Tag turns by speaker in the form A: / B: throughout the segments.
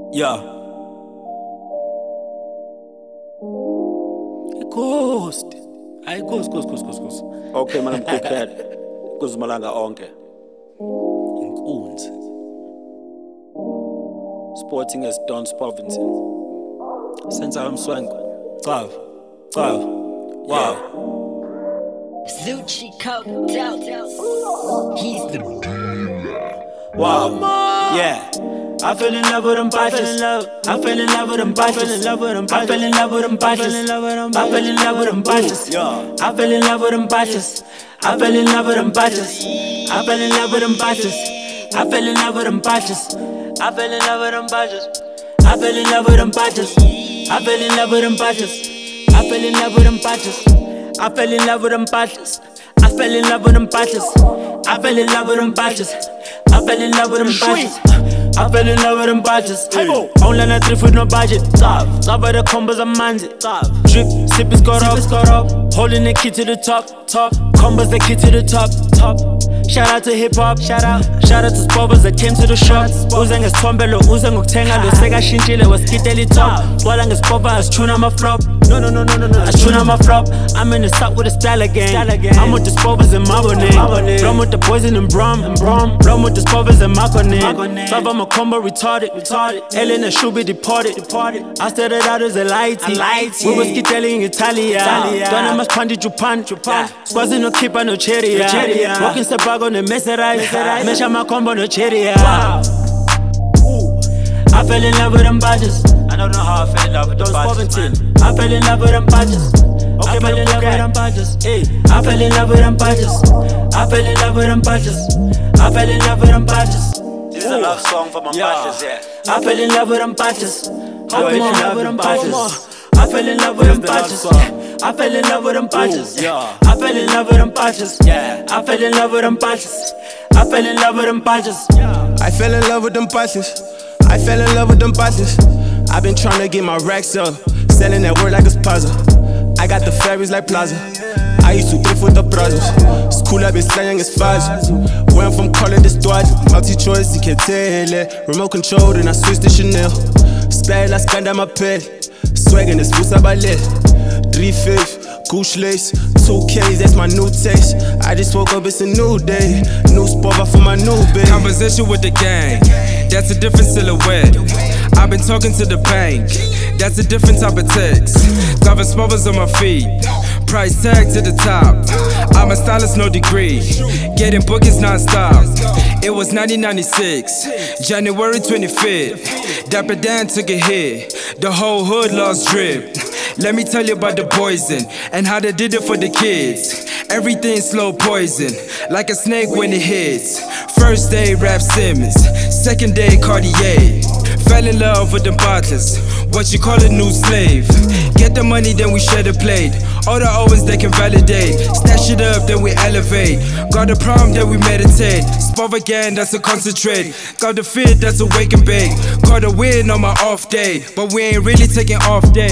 A: Yeah. Ghost. Hayi ghost.
B: Okay man, I'm kuzimalanga onke.
A: Inkunzi.
B: Sporting as Don Spovington.
A: Senza umswango. Cav. Wow.
C: Zucci coked out. He's the
A: Wow. Yeah. I fell in love with them bitches. I fell in love with them bitches. I fell in love with them bitches. I fell in love with them bitches. I fell in love with them bitches. I fell in love with them bitches. I fell in love with them bitches. I fell in love with them bitches. I fell in love with them bitches. I fell in love with them bitches. I fell in love with them bitches. I fell in love with them bitches. I fell in love with them bitches. I fell in love with them bitches. I fell in love with them bitches. I fell in love with them bitches. I fell in love with them badges. Only on a trip with no budget. Cover the combos of manzi. Drip, sip is got up. Holding the key to the top. Combos the key to the top. Shout out to hip hop. Shout out to Spobbers that came to the shop. Uze ngesitombelo, uze ngokuthenga lo sekashintshile waskiteli top. Swala ngesipova asitshuna my flop. No. Asitshuna my flop. I'm in the south with the style again. I'm with the Spobbers and Mabone. Blow with the poison and Brom. Blow with the Spobbers and Makone. Five on my combo retarded. Ellen and should be deported. I started out as a lighty. We was skiteli in Italia. Dona mas pandi Japan. Squazi no keeper no cherry. Walking Sepago no messerai. Mesha my combo no cherry. I fell in love with them badges.
B: I don't know how I fell in love with the badges, man.
A: I fell in love with them badges. I fell in love with them badges. I fell in love with them badges. I fell in love with them badges. I fell in love with them badges.
B: This is a love song for my badges, yeah.
A: I fell in love with them badges. I fell in love with them badges. I fell in love with them badges. I fell in love with them badges. I fell in love with them badges. I fell in love with them badges. I fell in love with them badges.
D: I fell in love with them badges. I fell in love with them badges. I've been trying to get my racks up, selling that word like it's puzzle. I got the ferries like Plaza. I used to thrift with the brothers. School I've been slaying as fuzz. Where I'm from, call it this dodge. Multi-choice, you can't tell it. Remote control, then I switched to Chanel. Style, I spend on my pet. Swaggin' this food, I lit. 3-5, Gucci lace, 2Ks, that's my new taste. I just woke up, it's a new day. New spot for my new babe.
E: Conversation with the gang, that's a different silhouette. I've been talking to the bank, that's a different type of text. Driving smothers on my feet, price tag to the top. I'm a stylist, no degree, getting bookings non-stop. It was 1996, January 25th. Dapper Dan took a hit, the whole hood lost drip. Let me tell you about the poison and how they did it for the kids. Everything slow poison, like a snake when it hits. First day Rap Simmons, second day Cartier. Fell in love with them bottles, what you call a new slave. Get the money, then we share the plate. All the Owens they can validate. Stash it up, then we elevate. Got a problem, then we meditate. Spov again, that's a concentrate. Got the fit, that's a wake and bake. Caught a win on my off day, but we ain't really taking off days.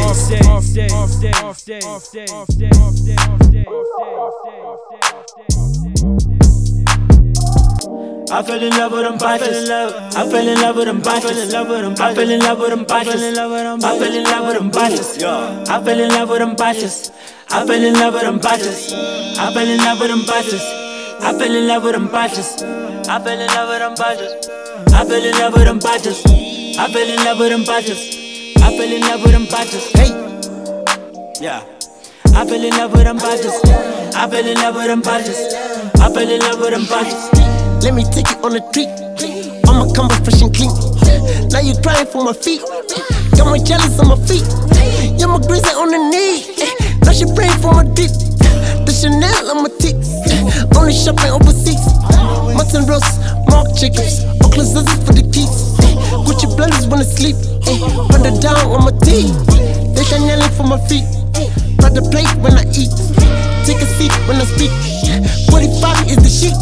A: I fell in love with them badges. I fell in love with them badges. I fell in love with them badges. I fell in love with them badges. I fell in love with them badges. I fell in love with them badges. I fell in love with them badges. I fell in love with them badges. I fell in love with them badges. I fell in love with them badges. I fell in love with them badges. I fell in love with them badges. Hey, yeah. I fell in love with them badges. I fell in love with them badges. I fell in love with them badges.
F: Let me take you on a treat. I'ma come back fresh and clean. Now you crying for my feet. Got my jealous on my feet. Yeah, my grizzly on the knee. Now she praying for my dick. The Chanel on my tits. Only shopping overseas. Mutton roast, Mark Jacobs. Oakland Zazzy for the keys. Gucci blenders when I sleep. Put it down on my teeth. They can yelling for my feet. Got the plate when I eat. Take a seat when I speak. 45 is the sheet.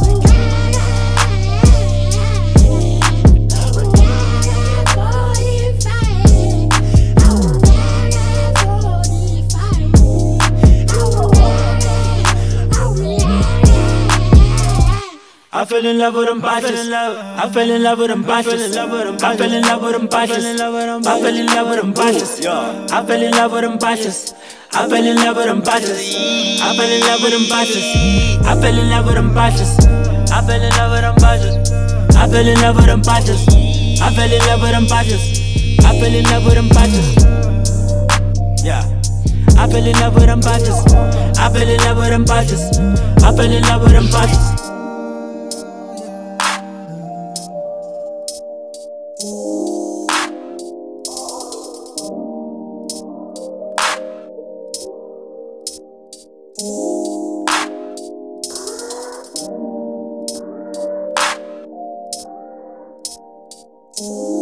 A: I I fell in love with them bitches. I fell in love with them bitches. I fell in love with them bitches. I fell in love with them bitches. I fell in love with them bitches. I fell in love with them bitches. I fell in love with them bitches. I fell in love with them bitches. I fell in love with them bitches. I fell in love with them bitches. I fell in love with them bitches. I fell in love with them bitches. Yeah. I fell in love with them bitches. I fell in love with them bitches. I fell in love with them bitches.
G: You